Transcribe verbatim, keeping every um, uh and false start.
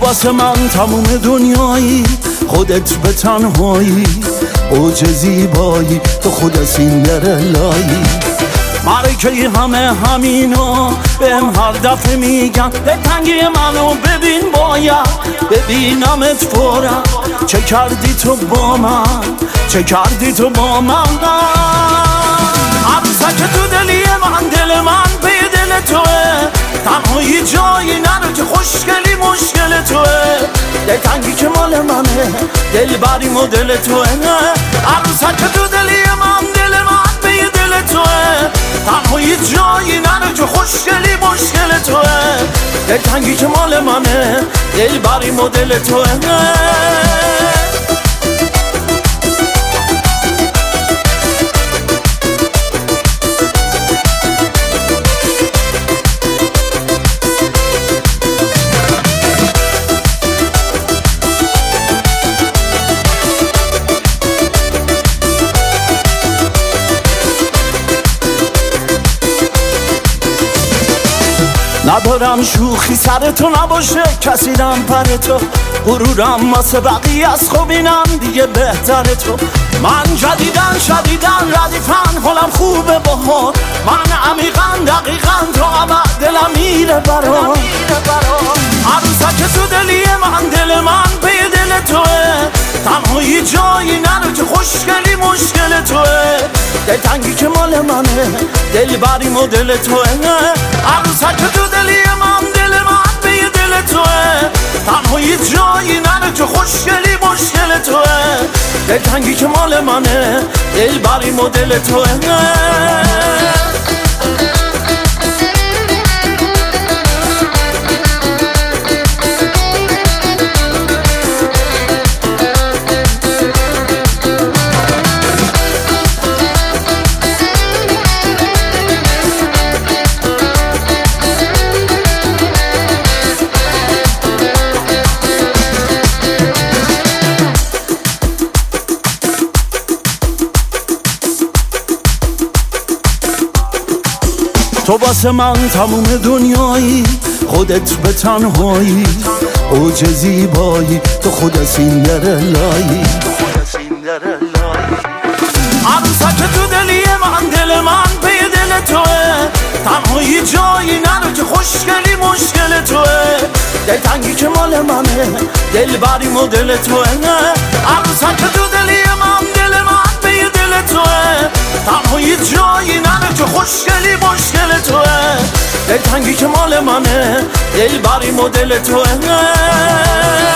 واسه من تموم دنیایی، خودت به تنهایی، اوج زیبایی، تو خود سیندرلایی. مرکه همه همینا بهم هر دفعه میگن به تنگی منو ببین، باید ببینمت فورا. چه کردی تو با من، چه کردی تو با من؟ عروسک تو دلی من، دل من به دل توه، تنهایی جایی نرو که خوشگلی مشکل توه. دلتنگی که مال منه، دل بری مدل توه. عروسک تو دلی من، دل من به دل توه، تنهایی جایی نرو که خوشگلی مشکل توه. دلتنگی که مال منه، دل بری مدل توه. ندارم شوخی سر تو نباشه، کسیدم پر تو، غرورم واسه بقیه از خوبینم دیگه بهتر تو. من جدیدن شدیدن ردیفن، حالم خوبه باهات، من عمیقا دقیقا تو ابد دلم میره برات. عروسک تو دلی من، دل من به دل توه، تنهایی جایی نرو که خوشگلی مشکل توه. دلتنگی که مال منه، دل بری مدل توه. عروسک تو دلی من، دل من به دل توه، تنهایی جایی نرو که خوشگلی مشکل توه. دلتنگی که مال منه، دل بری مدل توه. تو واسه من تموم دنیایی، خودت به تنهایی، اوج زیبایی، تو خود سیندرلایی. عروسک تو دلی من، دل من به دل توه، تنهایی جایی نرو که خوشگلی مشکل توه. دلتنگی که مال منه، دل بری مدل توه. عروسک تو دلی من، دل من به دل توه، تنهایی جایی نرو که خوشگلی مشکل توه. دلتنگی که مال منه، دل بری مدل توه.